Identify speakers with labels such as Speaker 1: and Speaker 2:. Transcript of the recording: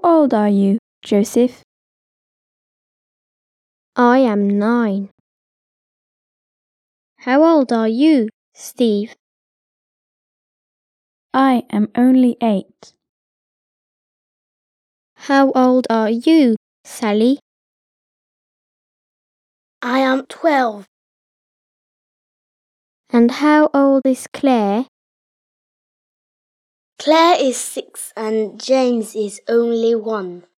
Speaker 1: old are you, Joseph?
Speaker 2: I am 9. How old are you, Steve?
Speaker 1: I am only 8.
Speaker 2: How old are you, Sally?
Speaker 3: I am 12.
Speaker 2: And how old is Claire?
Speaker 3: Claire is 6 and James is only 1.